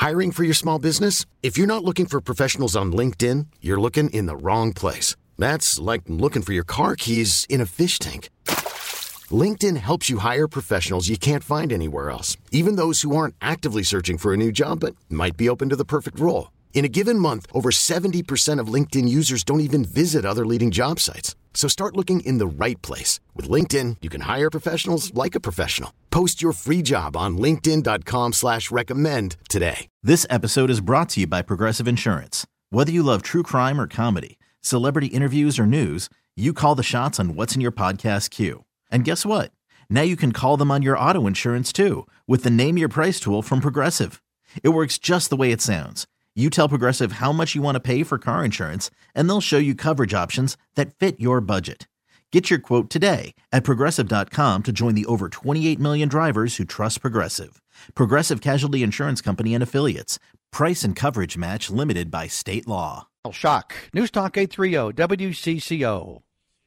Hiring for your small business? If you're not looking for professionals on LinkedIn, you're looking in the wrong place. That's like looking for your car keys in a fish tank. LinkedIn helps you hire professionals you can't find anywhere else, even those who aren't actively searching for a new job but might be open to the perfect role. In a given month, over 70% of LinkedIn users don't even visit other leading job sites. So start looking in the right place. With LinkedIn, you can hire professionals like a professional. Post your free job on linkedin.com/recommend today. This episode is brought to you by Progressive Insurance. Whether you love true crime or comedy, celebrity interviews or news, you call the shots on what's in your podcast queue. And guess what? Now you can call them on your auto insurance too with the Name Your Price tool from Progressive. It works just the way it sounds. You tell Progressive how much you want to pay for car insurance, and they'll show you coverage options that fit your budget. Get your quote today at Progressive.com to join the over 28 million drivers who trust Progressive. Progressive Casualty Insurance Company and Affiliates. Price and coverage match limited by state law. Shock. News Talk 830 WCCO.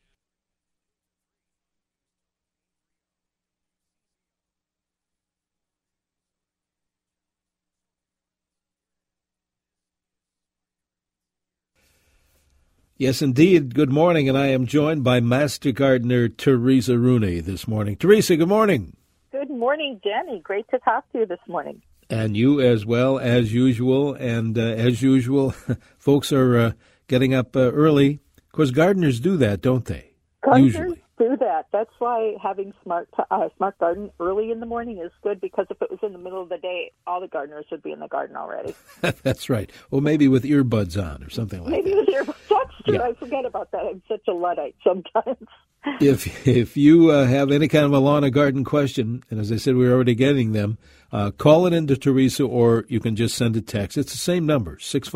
Yes, indeed. Good morning, and I am joined by Master Gardener Teresa Rooney this morning. Teresa, good morning. Good morning, Jenny. Great to talk to you this morning. And you as well, as usual. And as usual, folks are getting up early. Of course, gardeners do that, don't they? Gardeners Usually do that. That's why having Smart Garden early in the morning is good, because if it was in the middle of the day, all the gardeners would be in the garden already. That's right. Or maybe with earbuds on or something like maybe that. With earbuds. That's true. Yeah. I forget about that. I'm such a Luddite sometimes. If you have any kind of a lawn or garden question, and as I said, we're already getting them, call it into Teresa, or you can just send a text. It's the same number,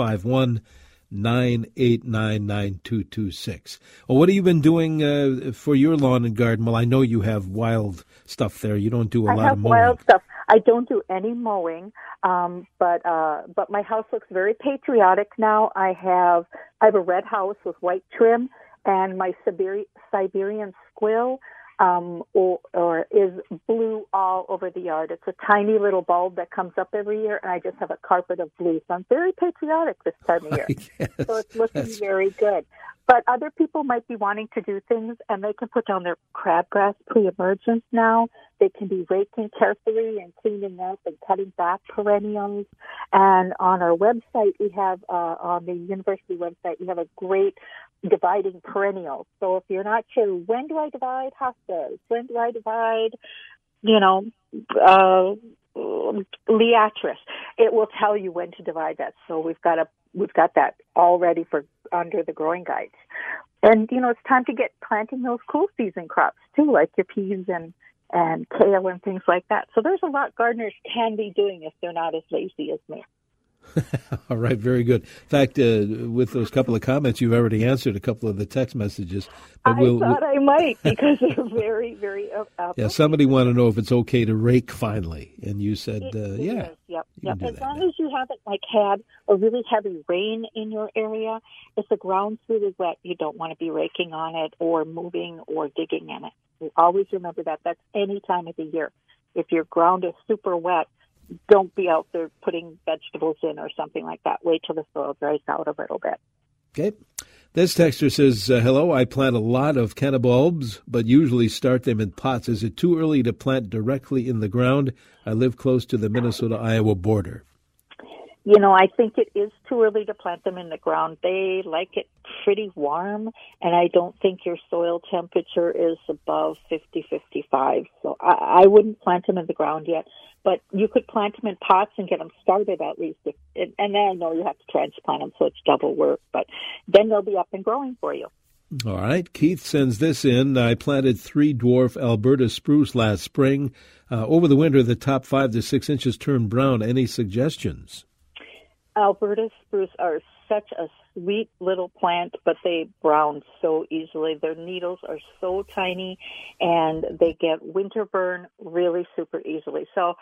651-989-9226. Well, what have you been doing for your lawn and garden? Well, I know you have wild stuff there. You don't do a lot of mowing. I have wild stuff. I don't do any mowing, but my house looks very patriotic now. I have a red house with white trim, and my Siberian squill or is blue all over the yard. It's a tiny little bulb that comes up every year, and I just have a carpet of blue. So I'm very patriotic this time of year. So it's looking very good. But other people might be wanting to do things, and they can put down their crabgrass pre-emergence now. They can be raking carefully and cleaning up and cutting back perennials. And on our website, we have, on the university website, we have a great dividing perennials. So if you're not sure, when do I divide hostas? When do I divide, Liatris? It will tell you when to divide that. So we've got that all ready for under the growing guides. And, it's time to get planting those cool season crops too, like your peas and kale and things like that. So there's a lot gardeners can be doing if they're not as lazy as me. All right, very good. In fact, with those couple of comments, you've already answered a couple of the text messages. But I thought I might, because they're very, very yeah, somebody wanted to know if it's okay to rake finally, and you said, yeah. Yep. As long as you haven't had a really heavy rain in your area, if the ground's really wet, you don't want to be raking on it or moving or digging in it. You always remember that. That's any time of the year. If your ground is super wet, don't be out there putting vegetables in or something like that. Wait till the soil dries out a little bit. Okay. This texter says, hello, I plant a lot of cannabulbs, but usually start them in pots. Is it too early to plant directly in the ground? I live close to the Minnesota-Iowa border. I think it is too early to plant them in the ground. They like it pretty warm, and I don't think your soil temperature is above 50, 55. So I wouldn't plant them in the ground yet. But you could plant them in pots and get them started at least. And then I know you have to transplant them, so it's double work. But then they'll be up and growing for you. All right. Keith sends this in. I planted 3 dwarf Alberta spruce last spring. Over the winter, the top 5 to 6 inches turned brown. Any suggestions? Alberta spruce are such a sweet little plant, but they brown so easily. Their needles are so tiny, and they get winter burn really super easily. So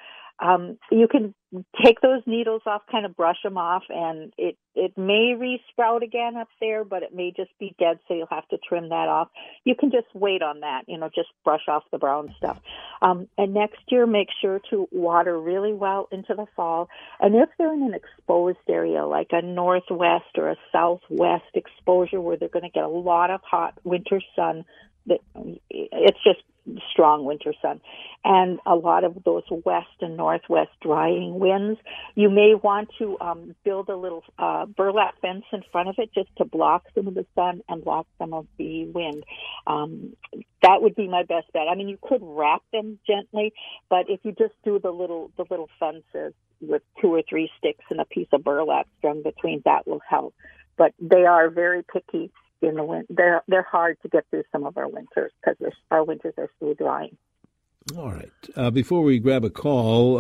You can take those needles off, kind of brush them off, and it may re-sprout again up there, but it may just be dead, so you'll have to trim that off. You can just wait on that, just brush off the brown stuff. And next year, make sure to water really well into the fall. And if they're in an exposed area, like a northwest or a southwest exposure where they're going to get a lot of hot winter sun, it's just strong winter sun, and a lot of those west and northwest drying winds, you may want to build a little burlap fence in front of it just to block some of the sun and block some of the wind. That would be my best bet. I mean, you could wrap them gently, but if you just do the little fences with 2 or 3 sticks and a piece of burlap strung between, that will help. But they are very picky in the winter. They're hard to get through some of our winters because our winters are so drying. All right. Before we grab a call,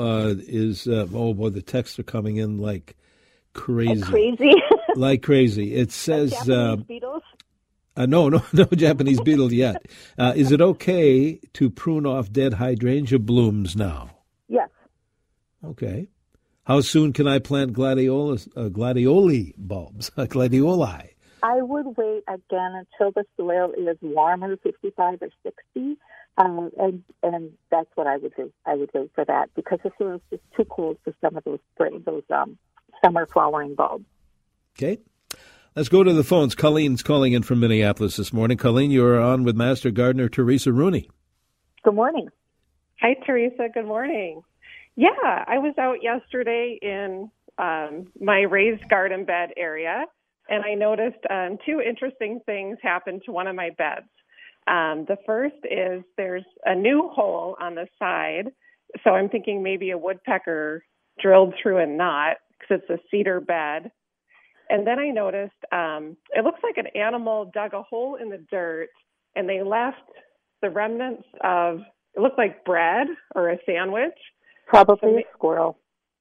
the texts are coming in like crazy. Like crazy. It says Japanese beetles? No Japanese beetle yet. Is it okay to prune off dead hydrangea blooms now? Yes. Okay. How soon can I plant gladioli bulbs? Gladioli. I would wait again until the soil is warmer, 55 or 60, and that's what I would do. I would wait for that because the soil is just too cold for some of those summer flowering bulbs. Okay. Let's go to the phones. Colleen's calling in from Minneapolis this morning. Colleen, you're on with Master Gardener Teresa Rooney. Good morning. Hi, Teresa. Good morning. Yeah, I was out yesterday in my raised garden bed area, and I noticed 2 interesting things happened to one of my beds. The first is there's a new hole on the side, so I'm thinking maybe a woodpecker drilled through a knot because it's a cedar bed. And then I noticed it looks like an animal dug a hole in the dirt, and they left the remnants of, it looked like bread or a sandwich. Probably a squirrel.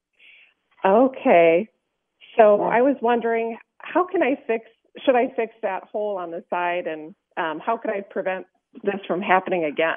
Okay. So I was wondering, should I fix that hole on the side, and how could I prevent this from happening again?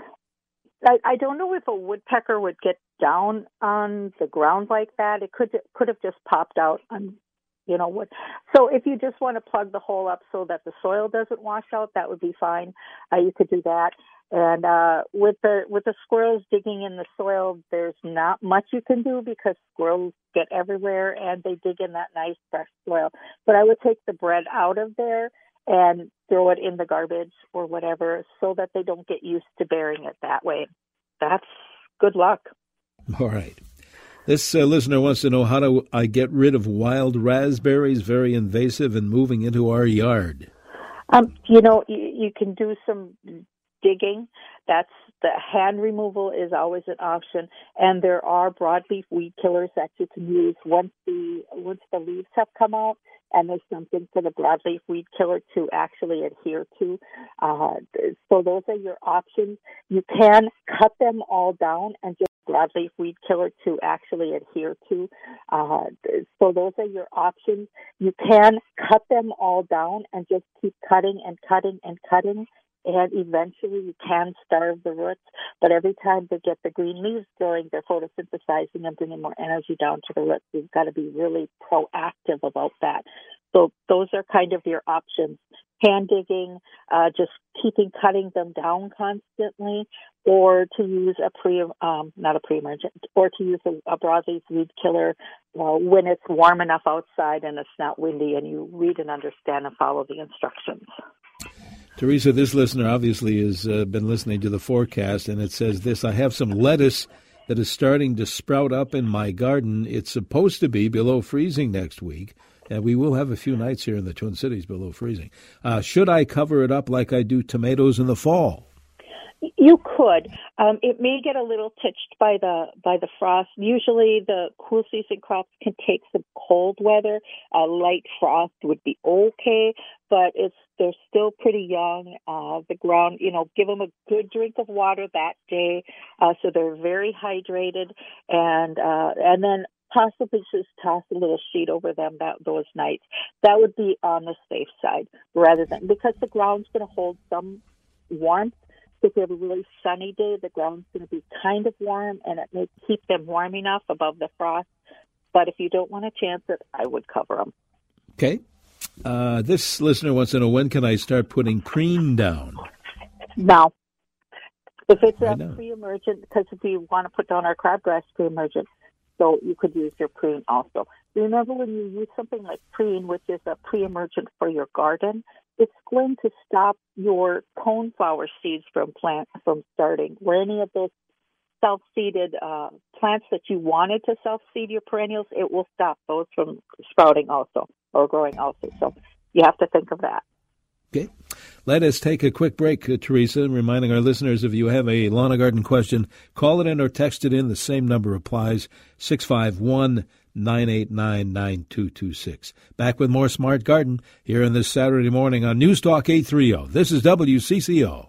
I don't know if a woodpecker would get down on the ground like that. It could have just popped out on, wood. So if you just want to plug the hole up so that the soil doesn't wash out, that would be fine. You could do that. And with the squirrels digging in the soil, there's not much you can do because squirrels get everywhere and they dig in that nice fresh soil. But I would take the bread out of there and throw it in the garbage or whatever so that they don't get used to burying it that way. That's good luck. All right. This listener wants to know, how do I get rid of wild raspberries, very invasive and moving into our yard? You can do some digging. That's the hand removal is always an option, and there are broadleaf weed killers that you can use once the leaves have come out, and there's something for the broadleaf weed killer to actually adhere to. So those are your options. You can cut them all down and just broadleaf weed killer to actually adhere to. So those are your options. You can cut them all down and just keep cutting and cutting and cutting. And eventually you can starve the roots, but every time they get the green leaves growing, they're photosynthesizing and bringing more energy down to the roots. You've got to be really proactive about that. So those are kind of your options. Hand digging, just cutting them down constantly, or to use or to use a broadleaf weed killer when it's warm enough outside and it's not windy and you read and understand and follow the instructions. Teresa, this listener obviously has been listening to the forecast, and it says this: I have some lettuce that is starting to sprout up in my garden. It's supposed to be below freezing next week, and we will have a few nights here in the Twin Cities below freezing. Should I cover it up like I do tomatoes in the fall? You could. It may get a little touched by the frost. Usually the cool season crops can take some cold weather. Light frost would be okay, but they're still pretty young. The ground, give them a good drink of water that day, so they're very hydrated, and then possibly just toss a little sheet over them those nights. That would be on the safe side, rather than, because the ground's going to hold some warmth. If you have a really sunny day, the ground's going to be kind of warm, and it may keep them warm enough above the frost. But if you don't want to chance it, I would cover them. Okay. This listener wants to know, when can I start putting preen down? Now, if it's Right a now. pre-emergent, because if you want to put down our crabgrass pre-emergent, so you could use your preen also. Remember, when you use something like preen, which is a pre-emergent for your garden, it's going to stop your coneflower seeds from starting. Where any of those self-seeded plants that you wanted to self-seed your perennials, it will stop those from sprouting also or growing also. So you have to think of that. Okay. Let us take a quick break, Teresa, reminding our listeners, if you have a lawn and garden question, call it in or text it in. The same number applies, 651-989-9226. Back with more Smart Garden here on this Saturday morning on News Talk 830. This is WCCO.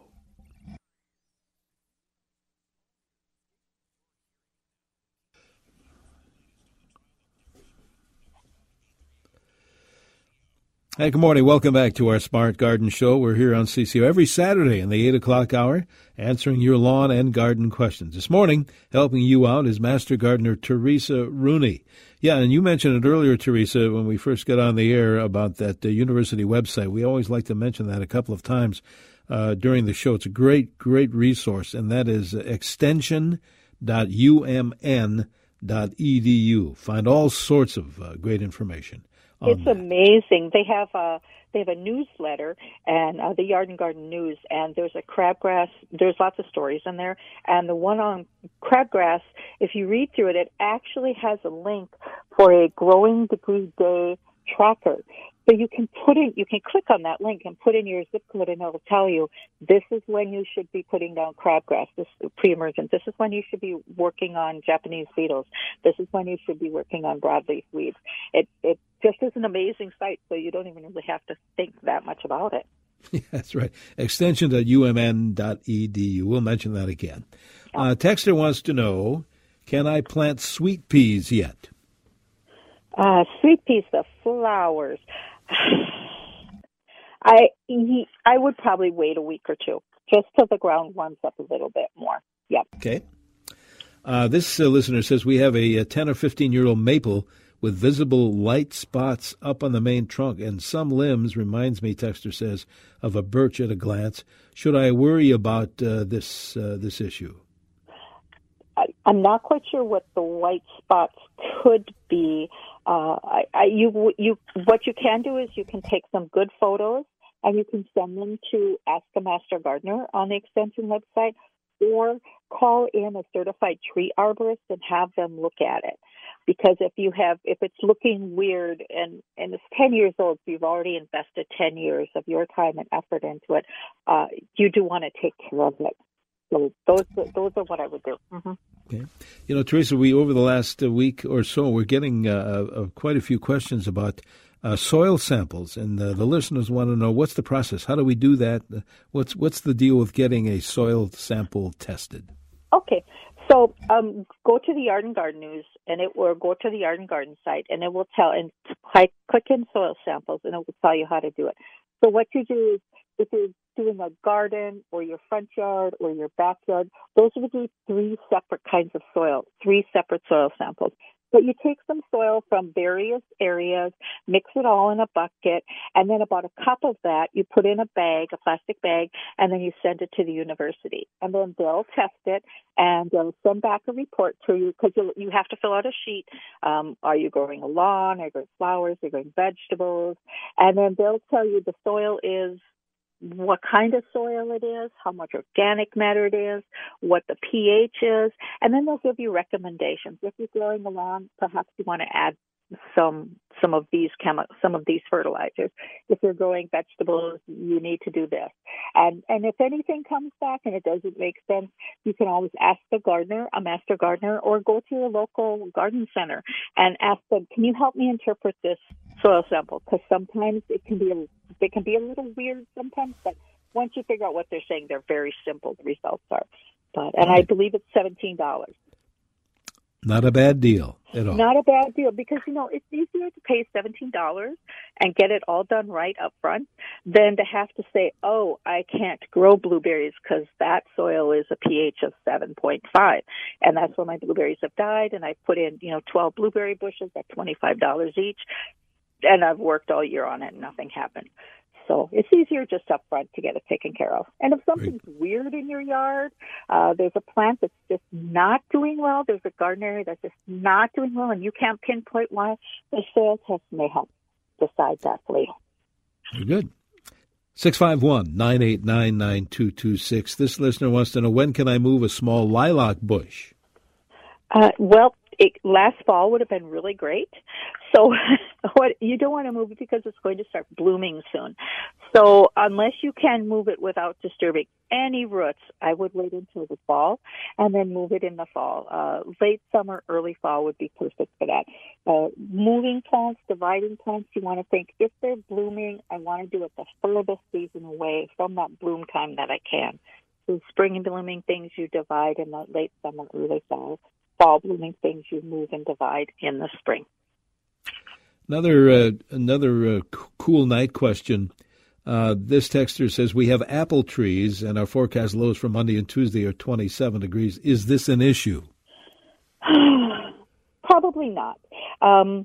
Hey, good morning. Welcome back to our Smart Garden Show. We're here on CCO every Saturday in the 8 o'clock hour, answering your lawn and garden questions. This morning, helping you out is Master Gardener Teresa Rooney. Yeah, and you mentioned it earlier, Teresa, when we first got on the air about that university website. We always like to mention that a couple of times during the show. It's a great, great resource, and that is extension.umn.edu. Find all sorts of great information. It's amazing. They have a newsletter and the Yard and Garden News, and there's a crabgrass. There's lots of stories in there, and the one on crabgrass, if you read through it, it actually has a link for a growing degree day tracker. So you can click on that link and put in your zip code, and it'll tell you this is when you should be putting down crabgrass, this is pre-emergent. This is when you should be working on Japanese beetles. This is when you should be working on broadleaf weeds. It just is an amazing site, so you don't even really have to think that much about it. Yeah, that's right. Extension.umn.edu. We'll mention that again. Texter wants to know, can I plant sweet peas yet? Sweet peas, the flowers. I would probably wait a week or two, just till the ground warms up a little bit more. Yep. Okay. This listener says we have a 10 or 15-year-old maple with visible light spots up on the main trunk, and some limbs, reminds me, texter says, of a birch at a glance. Should I worry about this issue? I'm not quite sure what the white spots could be. What you can do is you can take some good photos and you can send them to Ask a Master Gardener on the Extension website, or call in a certified tree arborist and have them look at it. Because if it's looking weird and it's 10 years old, so you've already invested 10 years of your time and effort into it, you do want to take care of it. So those are what I would do. Mm-hmm. Okay. You know, Teresa, we over the last week or so, we're getting quite a few questions about soil samples, and the listeners want to know, what's the process? How do we do that? What's the deal with getting a soil sample tested? Okay. So go to the Yard and Garden News, or go to the Yard and Garden site, and it will tell, and click in soil samples, and it will tell you how to do it. So what you do is, if you're doing a garden or your front yard or your backyard, those would be three separate kinds of soil, three separate soil samples. But you take some soil from various areas, mix it all in a bucket, and then about a cup of that you put in a bag, a plastic bag, and then you send it to the university. And then they'll test it, and they'll send back a report to you, because you have to fill out a sheet. Are you growing a lawn? Are you growing flowers? Are you growing vegetables? And then they'll tell you the soil is, what kind of soil it is, how much organic matter it is, what the pH is, and then they'll give you recommendations. If you're growing a lawn, perhaps you want to add some of these fertilizers. If you're growing vegetables, you need to do this. And if anything comes back and it doesn't make sense, you can always ask the gardener, a master gardener, or go to your local garden center and ask them, can you help me interpret this soil sample? Because sometimes it can be a little weird sometimes, but once you figure out what they're saying, they're very simple, the results are. I believe it's $17. Not a bad deal at all. Not a bad deal because, it's easier to pay $17 and get it all done right up front than to have to say, oh, I can't grow blueberries because that soil is a pH of 7.5. And that's where my blueberries have died. And I put in, 12 blueberry bushes at $25 each. And I've worked all year on it and nothing happened. So it's easier just up front to get it taken care of. And if something's weird in your yard, there's a plant that's just not doing well, there's a garden area that's just not doing well, and you can't pinpoint why, the soil test may help decide that for you. Very good. 651-989-9226. This listener wants to know, when can I move a small lilac bush? Last fall would have been really great. So you don't want to move it because it's going to start blooming soon. So unless you can move it without disturbing any roots, I would wait until the fall and then move it in the fall. Late summer, early fall would be perfect for that. Moving plants, dividing plants, you want to think, if they're blooming, I want to do it the furthest season away from that bloom time that I can. So spring and blooming things you divide in the late summer, early fall. Fall blooming things you move and divide in the spring. Another cool night question. This texter says, we have apple trees and our forecast lows for Monday and Tuesday are 27 degrees. Is this an issue? Probably not. And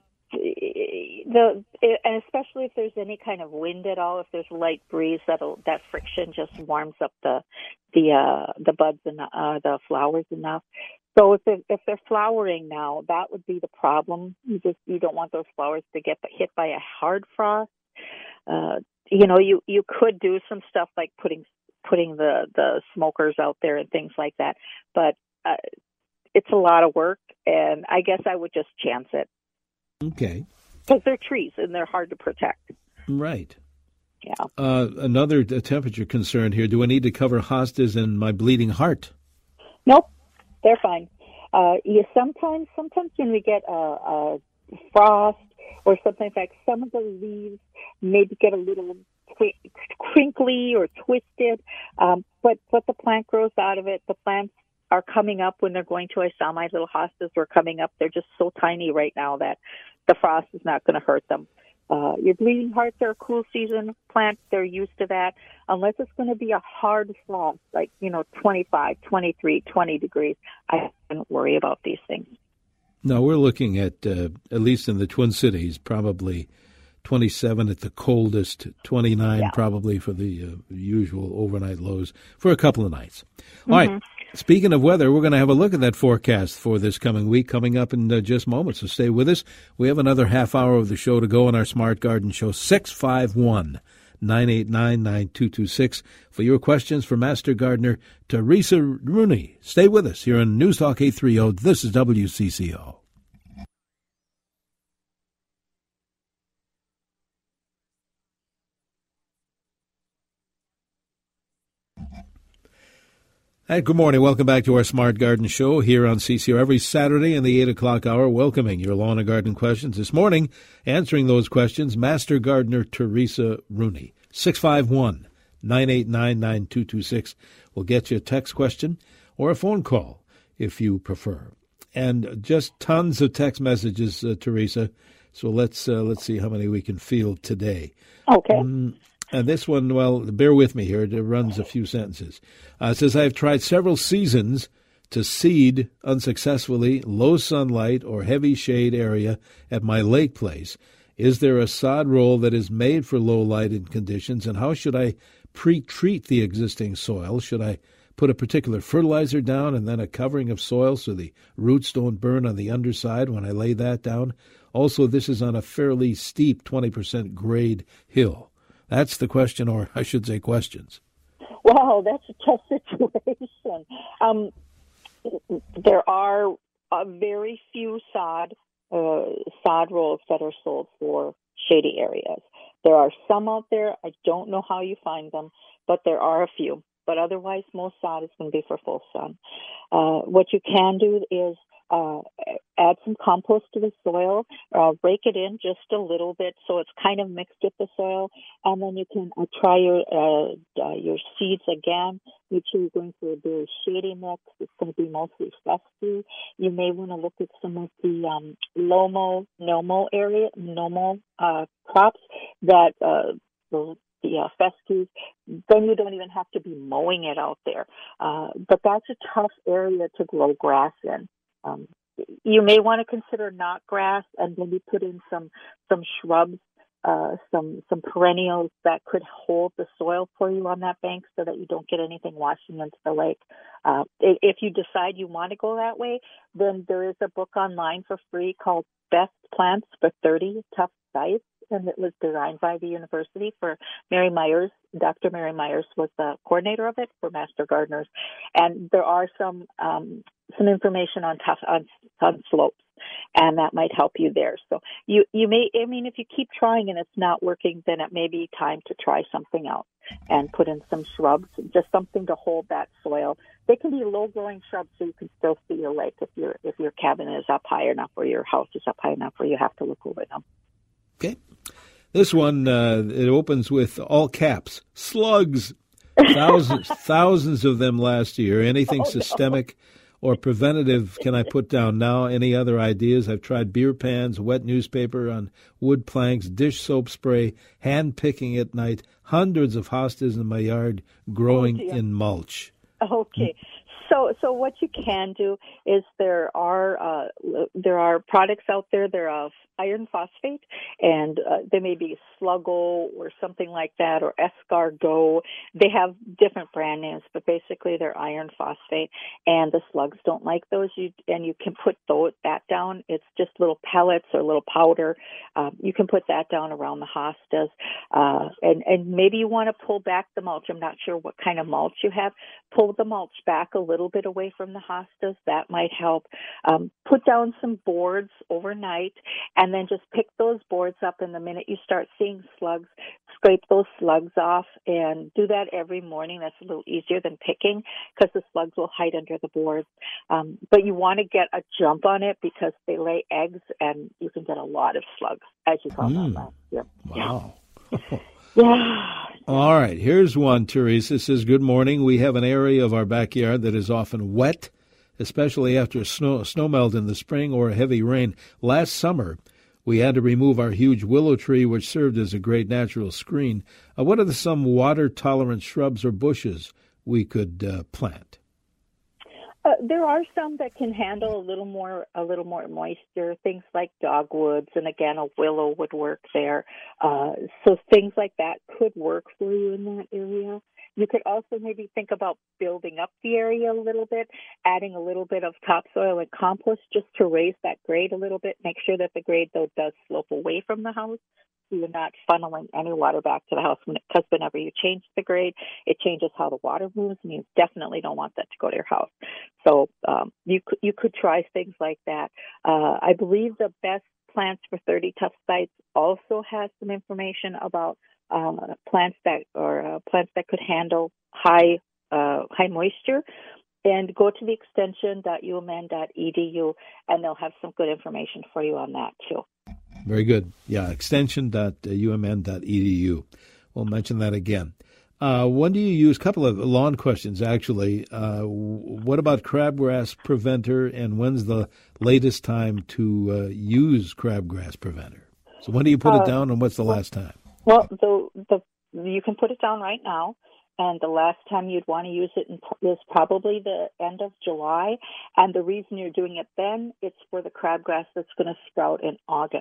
especially if there's any kind of wind at all, if there's light breeze, that friction just warms up the buds and the flowers enough. So if they're flowering now, that would be the problem. You don't want those flowers to get hit by a hard frost. You could do some stuff like putting the smokers out there and things like that, but it's a lot of work, and I guess I would just chance it. Okay. Because they're trees and they're hard to protect. Right. Yeah. Another temperature concern here. Do I need to cover hostas and my bleeding heart? Nope. They're fine. Sometimes when we get a frost or something like some of the leaves maybe get a little crinkly or twisted, but the plant grows out of it. The plants are coming up when they're going to. I saw my little hostas were coming up. They're just so tiny right now that the frost is not going to hurt them. Your bleeding hearts are a cool season plant. They're used to that. Unless it's going to be a hard frost, like, 25, 23, 20 degrees, I wouldn't worry about these things. No, we're looking at least in the Twin Cities, probably 27 at the coldest, 29 probably for the usual overnight lows for a couple of nights. All right. Speaking of weather, we're going to have a look at that forecast for this coming week coming up in just moments, so stay with us. We have another half hour of the show to go on our Smart Garden Show. 651-989-9226 for your questions for Master Gardener Teresa Rooney. Stay with us here on News Talk 830. This is WCCO. Hey, good morning. Welcome back to our Smart Garden Show here on CCR every Saturday in the 8 o'clock hour, welcoming your lawn and garden questions. This morning, answering those questions, Master Gardener Teresa Rooney. 651-989-9226 will get you a text question or a phone call if you prefer. And just tons of text messages, Teresa. So let's see how many we can field today. Okay. And this one, well, bear with me here. It runs a few sentences. It says, I have tried several seasons to seed unsuccessfully low sunlight or heavy shade area at my lake place. Is there a sod roll that is made for low lighted conditions, and how should I pre-treat the existing soil? Should I put a particular fertilizer down and then a covering of soil so the roots don't burn on the underside when I lay that down? Also, this is on a fairly steep 20% grade hill. That's the question, or I should say questions. Wow, that's a tough situation. There are very few sod rolls that are sold for shady areas. There are some out there. I don't know how you find them, but there are a few. But otherwise, most sod is going to be for full sun. What you can do is add some compost to the soil, rake it in just a little bit so it's kind of mixed with the soil, and then you can try your seeds again Make sure you're going for a very shady mix. It's going to be mostly fescue. You may want to look at some of the nomo crops that the fescues. Then you don't even have to be mowing it out there. But that's a tough area to grow grass in. You may want to consider knot grass and maybe put in some shrubs, some perennials that could hold the soil for you on that bank so that you don't get anything washing into the lake. If you decide you want to go that way, then there is a book online for free called Best Plants for 30 Tough Sites, and it was designed by the university for Mary Myers. Dr. Mary Myers was the coordinator of it for Master Gardeners, and there are some information on slopes, and that might help you there. So you may, if you keep trying and it's not working, then it may be time to try something else and put in some shrubs, just something to hold that soil. They can be low-growing shrubs, so you can still see your lake if your cabin is up high enough or your house is up high enough where you have to look over them. Okay. This one, it opens with all caps, slugs. Thousands of them last year. Anything systemic or preventative can I put down now? Any other ideas? I've tried beer pans, wet newspaper on wood planks, dish soap spray, hand picking at night, hundreds of hostas in my yard growing in mulch. Okay. So what you can do is there are products out there. There are iron phosphate, and there may be Sluggo or something like that, or Escargot. They have different brand names, but basically they're iron phosphate, and the slugs don't like those. You can put that down. It's just little pellets or little powder. You can put that down around the hostas, and maybe you want to pull back the mulch. I'm not sure what kind of mulch you have. Pull the mulch back a little bit away from the hostas. That might help. Put down some boards overnight, and then just pick those boards up. And the minute you start seeing slugs, scrape those slugs off, and do that every morning. That's a little easier than picking because the slugs will hide under the boards. But you want to get a jump on it because they lay eggs, and you can get a lot of slugs, as you found out last year. Wow. Yeah. All right, here's one. Teresa says, good morning. We have an area of our backyard that is often wet, especially after a snow melt in the spring or a heavy rain. Last summer, we had to remove our huge willow tree, which served as a great natural screen. What are some water-tolerant shrubs or bushes we could plant? There are some that can handle a little more moisture, things like dogwoods, and again, a willow would work there. So things like that could work for you in that area. You could also maybe think about building up the area a little bit, adding a little bit of topsoil and compost just to raise that grade a little bit. Make sure that the grade, though, does slope away from the house, so you're not funneling any water back to the house. Because whenever you change the grade, it changes how the water moves, and you definitely don't want that to go to your house. So you could try things like that. I believe the Best Plants for 30 Tough Sites also has some information about plants that could handle high moisture. And go to the extension.umn.edu, and they'll have some good information for you on that too. Very good. Yeah, extension.umn.edu. We'll mention that again. When do you use, a couple of lawn questions, actually. What about crabgrass preventer, and when's the latest time to use crabgrass preventer? So when do you put it down, and what's the last time? Well, you can put it down right now, and the last time you'd want to use it is probably the end of July. And the reason you're doing it then, it's for the crabgrass that's going to sprout in August.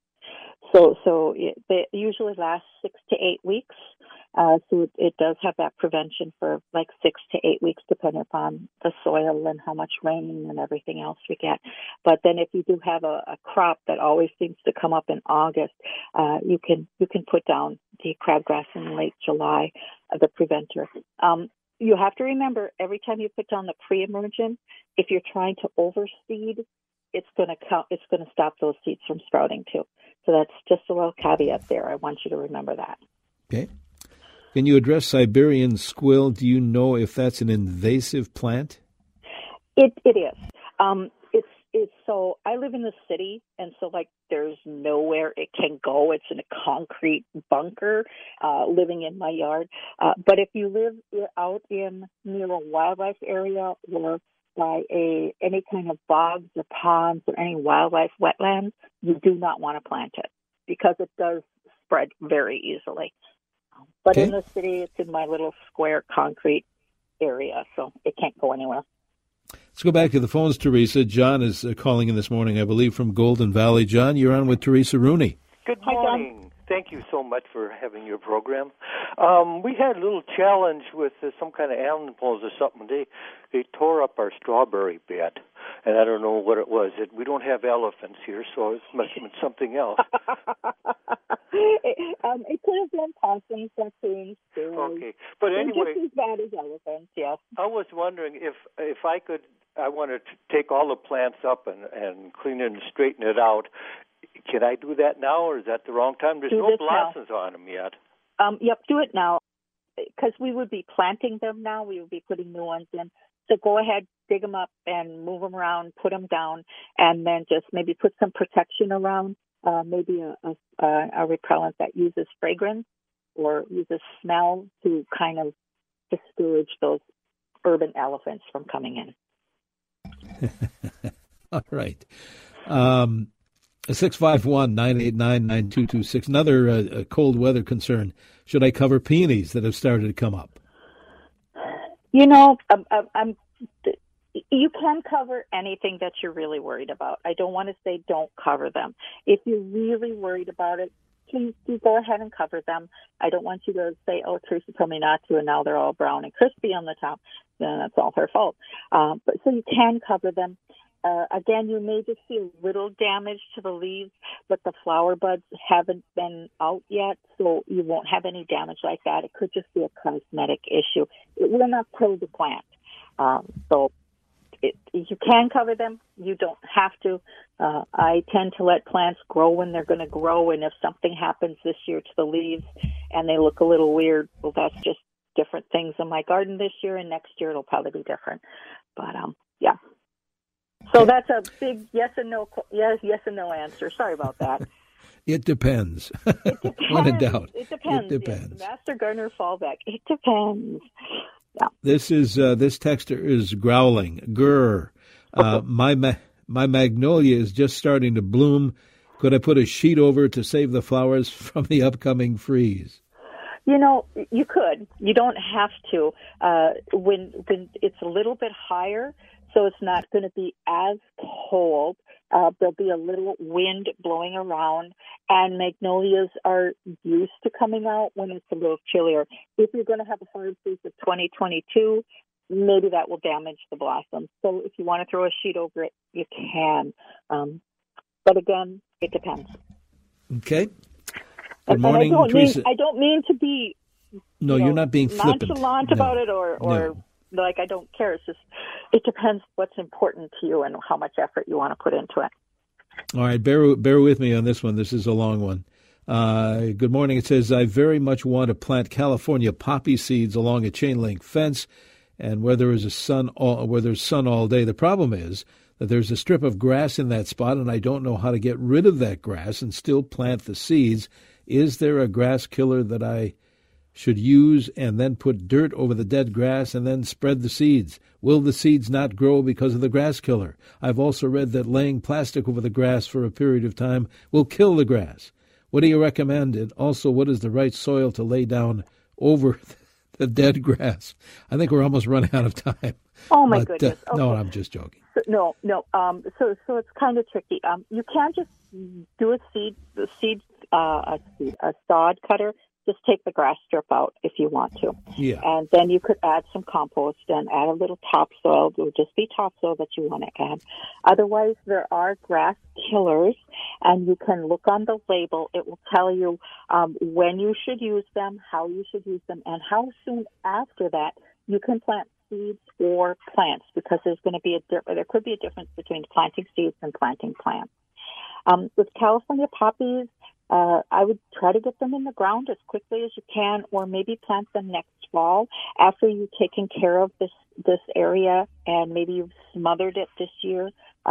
So it usually lasts 6 to 8 weeks. So it does have that prevention for like 6 to 8 weeks, depending upon the soil and how much rain and everything else you get. But then if you do have a crop that always seems to come up in August, you can put down the crabgrass in late July, the preventer. You have to remember, every time you put down the pre-emergent, if you're trying to overseed, it's going to stop those seeds from sprouting too. So that's just a little caveat there. I want you to remember that. Okay. Can you address Siberian squill? Do you know if that's an invasive plant? It is. So I live in the city, and so like there's nowhere it can go. It's in a concrete bunker, living in my yard. But if you live out in near a wildlife area or by any kind of bogs or ponds or any wildlife wetlands, you do not want to plant it because it does spread very easily. But in the city, it's in my little square concrete area, so it can't go anywhere. Let's go back to the phones, Teresa. John is calling in this morning, I believe, from Golden Valley. John, you're on with Teresa Rooney. Good morning. Thank you so much for having your program. We had a little challenge with some kind of animals or something. They tore up our strawberry bed, and I don't know what it was. We don't have elephants here, so it must have been something else. It could have been possums, raccoons, too. Okay, but anyway, just as bad as elephants. Yes. I was wondering if I could. I wanted to take all the plants up and clean it and straighten it out. Can I do that now, or is that the wrong time? There's no blossoms on them yet. Yep, do it now, because we would be planting them now. We would be putting new ones in. So go ahead, dig them up and move them around, put them down, and then just maybe put some protection around, maybe a repellent that uses fragrance or uses smell to kind of discourage those urban elephants from coming in. All right. 651-989-9226. Another cold weather concern. Should I cover peonies that have started to come up? You know, you can cover anything that you're really worried about. I don't want to say don't cover them. If you're really worried about it, please do go ahead and cover them. I don't want you to say, oh, Teresa told me not to, and now they're all brown and crispy on the top. Then that's all her fault. But so you can cover them. Again, you may just see a little damage to the leaves, but the flower buds haven't been out yet, so you won't have any damage like that. It could just be a cosmetic issue. It will not kill the plant. You can cover them. You don't have to. I tend to let plants grow when they're going to grow, and if something happens this year to the leaves and they look a little weird, well, that's just different things in my garden this year, and next year it'll probably be different. But, yeah. So that's a big yes and no answer. Sorry about that. It depends. It depends. When in doubt. It depends. It depends. Yes. Master Gardener fallback. It depends. Yeah. This texter is growling. Grr. My magnolia is just starting to bloom. Could I put a sheet over it to save the flowers from the upcoming freeze? You know, you could. You don't have to. When it's a little bit higher, so it's not going to be as cold. There'll be a little wind blowing around, and magnolias are used to coming out when it's a little chillier. If you're going to have a hard freeze of 2022, maybe that will damage the blossoms. So if you want to throw a sheet over it, you can. But again, it depends. Okay. Good morning, Teresa. I don't mean to be you're not being flippant. Nonchalant about it or like I don't care. It's just it depends what's important to you and how much effort you want to put into it. All right, bear with me on this one. This is a long one. Good morning. It says, I very much want to plant California poppy seeds along a chain link fence and where there's sun all day. The problem is that there's a strip of grass in that spot, and I don't know how to get rid of that grass and still plant the seeds. Is there a grass killer that I should use and then put dirt over the dead grass and then spread the seeds? Will the seeds not grow because of the grass killer? I've also read that laying plastic over the grass for a period of time will kill the grass. What do you recommend? And also, what is the right soil to lay down over the dead grass? I think we're almost running out of time. Oh, my goodness. Okay. No, I'm just joking. No. So it's kind of tricky. You can't just do a sod cutter. Just take the grass strip out if you want to. Yeah. And then you could add some compost and add a little topsoil. It would just be topsoil that you want to add. Otherwise, there are grass killers, and you can look on the label. It will tell you when you should use them, how you should use them, and how soon after that you can plant seeds or plants, because there could be a difference between planting seeds and planting plants. With California poppies, I would try to get them in the ground as quickly as you can, or maybe plant them next fall after you've taken care of this area, and maybe you've smothered it this year with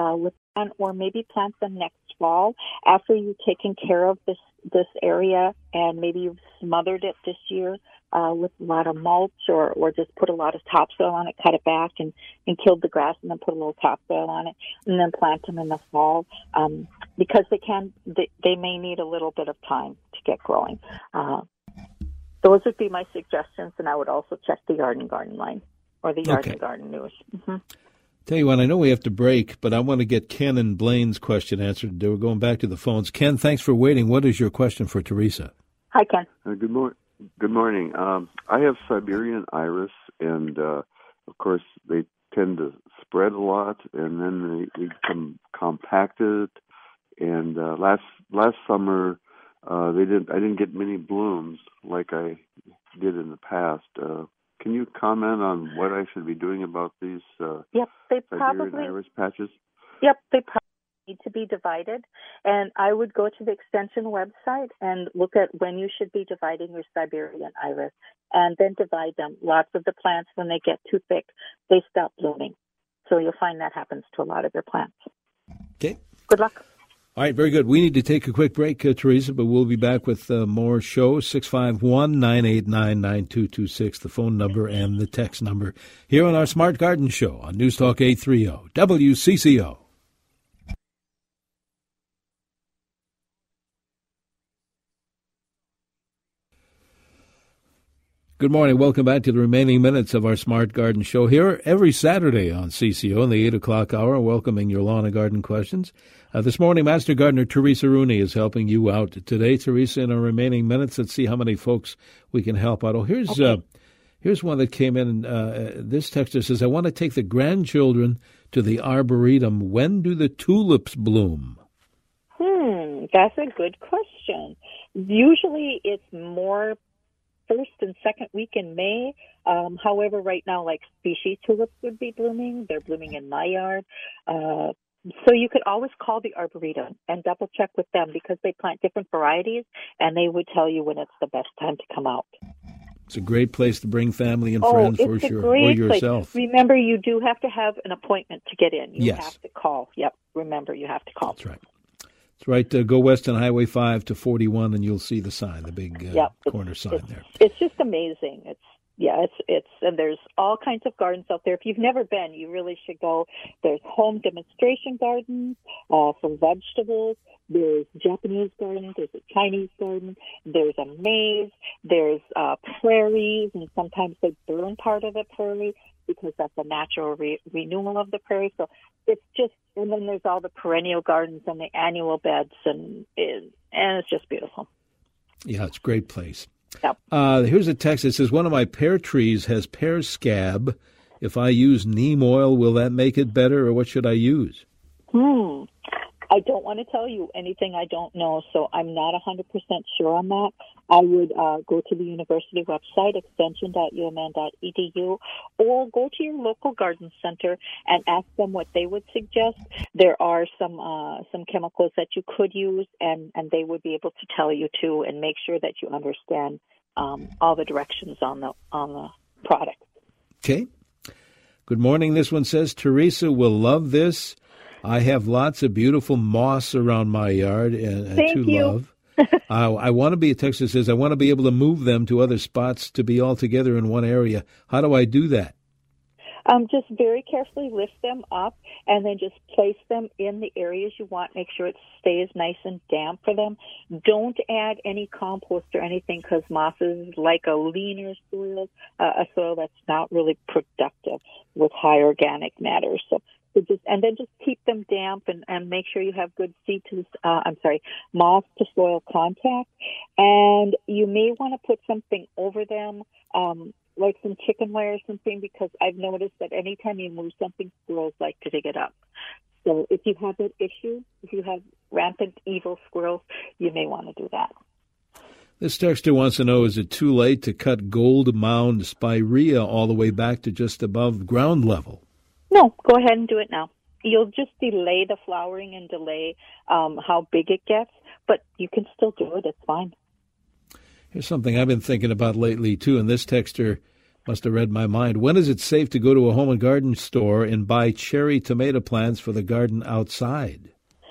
or maybe plant them next fall after you've taken care of this area, and maybe you've smothered it this year with a lot of mulch, or just put a lot of topsoil on it, cut it back and killed the grass, and then put a little topsoil on it, and then plant them in the fall, because they may need a little bit of time to get growing. Those would be my suggestions, and I would also check the Yard and Garden line or the Yard and Garden News. Mm-hmm. Tell you what, I know we have to break, but I want to get Ken and Blaine's question answered. We're going back to the phones. Ken, thanks for waiting. What is your question for Teresa? Hi, Ken. Good morning. I have Siberian iris, and of course they tend to spread a lot, and then they become compacted. And last summer, I didn't get many blooms like I did in the past. Can you comment on what I should be doing about these Siberian iris patches? Yep, they probably need to be divided. And I would go to the Extension website and look at when you should be dividing your Siberian iris, and then divide them. Lots of the plants, when they get too thick, they stop blooming. So you'll find that happens to a lot of your plants. Okay. Good luck. All right, very good. We need to take a quick break, Teresa, but we'll be back with more shows. 651-989-9226, the phone number and the text number, here on our Smart Garden Show on News Talk 830 WCCO. Good morning. Welcome back to the remaining minutes of our Smart Garden Show here every Saturday on CCO in the 8 o'clock hour, welcoming your lawn and garden questions. This morning, Master Gardener Teresa Rooney is helping you out today. Teresa, in our remaining minutes, let's see how many folks we can help out. Oh, here's one that came in. This texter says, I want to take the grandchildren to the Arboretum. When do the tulips bloom? That's a good question. Usually it's more first and second week in May. However, right now, like species tulips would be blooming. They're blooming in my yard. So you could always call the Arboretum and double check with them, because they plant different varieties, and they would tell you when it's the best time to come out. It's a great place to bring family and friends or yourself. Place. Remember, you do have to have an appointment to get in. You have to call. Yep. Remember, you have to call. That's right. That's right. Go west on Highway 5 to 41, and you'll see the sign, the big corner sign there. It's just amazing. It's and there's all kinds of gardens out there. If you've never been, you really should go. There's home demonstration gardens for vegetables. There's Japanese gardens. There's a Chinese garden. There's a maze. There's prairies, and sometimes they burn part of the prairie because that's a natural renewal of the prairie. So it's just, and then there's all the perennial gardens and the annual beds, and it's just beautiful. Yeah, it's a great place. Yep. Here's a text that says, one of my pear trees has pear scab. If I use neem oil, will that make it better, or what should I use? I don't want to tell you anything I don't know, so I'm not 100% sure on that. I would go to the university website, extension.umn.edu, or go to your local garden center and ask them what they would suggest. There are some chemicals that you could use, and they would be able to tell you too, and make sure that you understand all the directions on the product. Okay. Good morning. This one says, Teresa will love this. I have lots of beautiful moss around my yard and to love. I want to be, a texter says, I want to be able to move them to other spots to be all together in one area. How do I do that? Just very carefully lift them up and then just place them in the areas you want. Make sure it stays nice and damp for them. Don't add any compost or anything, because moss is like a leaner soil, a soil that's not really productive with high organic matter. So just keep them damp and make sure you have good moss to soil contact. And you may want to put something over them, like some chicken wire or something, because I've noticed that anytime you move something, squirrels like to dig it up. So if you have that issue, if you have rampant evil squirrels, you may want to do that. This texter wants to know, is it too late to cut gold mound spirea all the way back to just above ground level? No, go ahead and do it now. You'll just delay the flowering and delay how big it gets, but you can still do it. It's fine. Here's something I've been thinking about lately, too, and this texter Must have read my mind. When is it safe to go to a home and garden store and buy cherry tomato plants for the garden outside?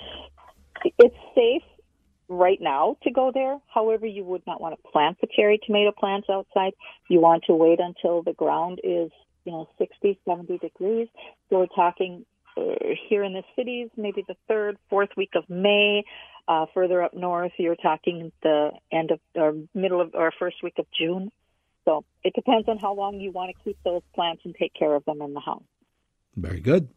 It's safe right now to go there. However, you would not want to plant the cherry tomato plants outside. You want to wait until the ground is, 60, 70 degrees. So we're talking here in the cities, maybe the 3rd, 4th week of May. Further up north, you're talking the end of or middle of or first week of June. So it depends on how long you want to keep those plants and take care of them in the house. Very good.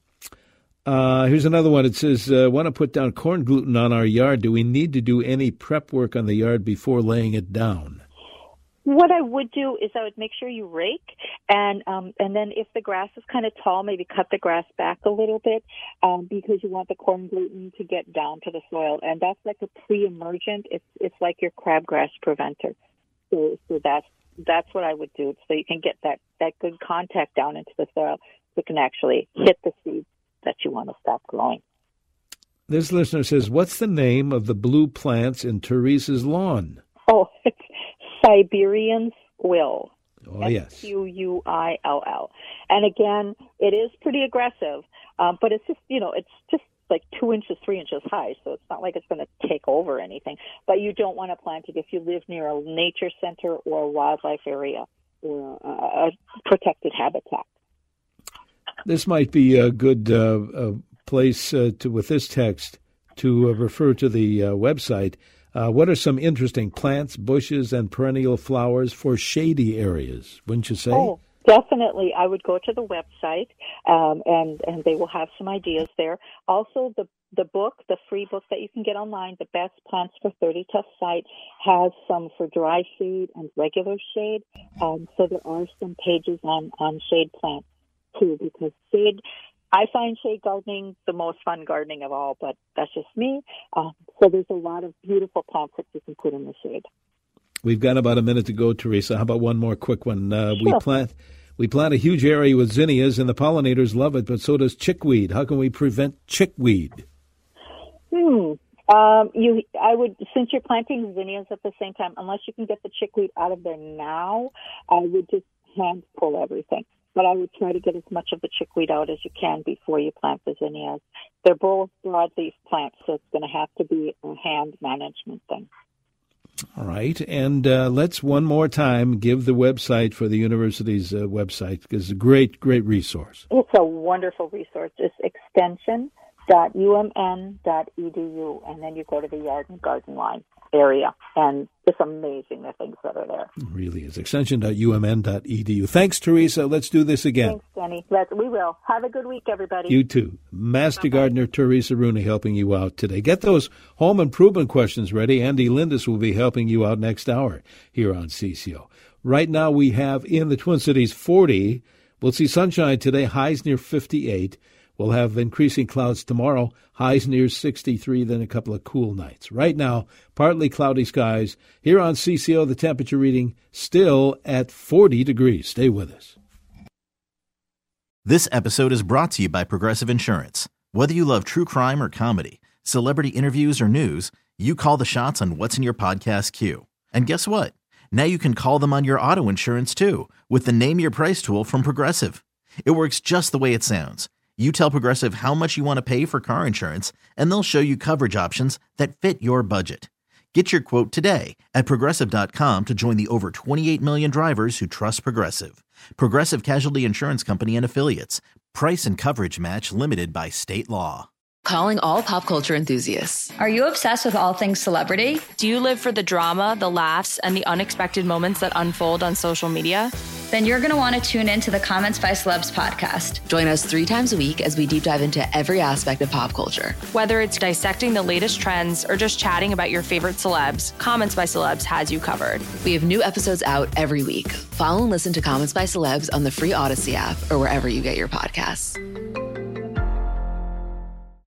Here's another one. It says, want to put down corn gluten on our yard. Do we need to do any prep work on the yard before laying it down? What I would do is I would make sure you rake, and then if the grass is kind of tall, maybe cut the grass back a little bit because you want the corn gluten to get down to the soil, and that's like a pre-emergent. It's like your crabgrass preventer. So that's what I would do, so you can get that good contact down into the soil, so it can actually hit the seeds that you want to stop growing. This listener says, what's the name of the blue plants in Teresa's lawn? Oh, it's Siberian squill. Oh, yes. Squill. And again, it is pretty aggressive, but it's just, it's just like 2 inches, 3 inches high, so it's not like it's going to take over anything. But you don't want to plant it if you live near a nature center or a wildlife area or a protected habitat. This might be a good place with this text to refer to the website. What are some interesting plants, bushes, and perennial flowers for shady areas, wouldn't you say? Oh, definitely. I would go to the website, and they will have some ideas there. Also, the book, the free book that you can get online, The Best Plants for 30 Tough Site, has some for dry shade and regular shade. So there are some pages on shade plants, too, because shade... I find shade gardening the most fun gardening of all, but that's just me. So there's a lot of beautiful plants that you can put in the shade. We've got about a minute to go, Teresa. How about one more quick one? Sure. We plant a huge area with zinnias, and the pollinators love it, but so does chickweed. How can we prevent chickweed? I would, since you're planting zinnias at the same time, unless you can get the chickweed out of there now, I would just hand pull everything. But I would try to get as much of the chickweed out as you can before you plant the zinnias. They're both broadleaf plants, so it's going to have to be a hand management thing. All right. And let's one more time give the website for the university's website, because it's a great, great resource. It's a wonderful resource. It's extension.umn.edu, and then you go to the Yard and Garden Line area, and it's amazing the things that are there. It really is. Extension.umn.edu. Thanks, Teresa. Let's do this again. Thanks, Denny. We will. Have a good week, everybody. You too. Master Gardener Teresa Rooney helping you out today. Get those home improvement questions ready. Andy Lindis will be helping you out next hour here on CCO. Right now we have in the Twin Cities 40. We'll see sunshine today, highs near 58. We'll have increasing clouds tomorrow, highs near 63, then a couple of cool nights. Right now, partly cloudy skies. Here on CCO, the temperature reading still at 40 degrees. Stay with us. This episode is brought to you by Progressive Insurance. Whether you love true crime or comedy, celebrity interviews or news, you call the shots on what's in your podcast queue. And guess what? Now you can call them on your auto insurance, too, with the Name Your Price tool from Progressive. It works just the way it sounds. You tell Progressive how much you want to pay for car insurance, and they'll show you coverage options that fit your budget. Get your quote today at Progressive.com to join the over 28 million drivers who trust Progressive. Progressive Casualty Insurance Company and Affiliates. Price and coverage match limited by state law. Calling all pop culture enthusiasts. Are you obsessed with all things celebrity? Do you live for the drama, the laughs, and the unexpected moments that unfold on social media? Then you're going to want to tune in to the Comments by Celebs podcast. Join us 3 times a week as we deep dive into every aspect of pop culture. Whether it's dissecting the latest trends or just chatting about your favorite celebs, Comments by Celebs has you covered. We have new episodes out every week. Follow and listen to Comments by Celebs on the free Odyssey app or wherever you get your podcasts.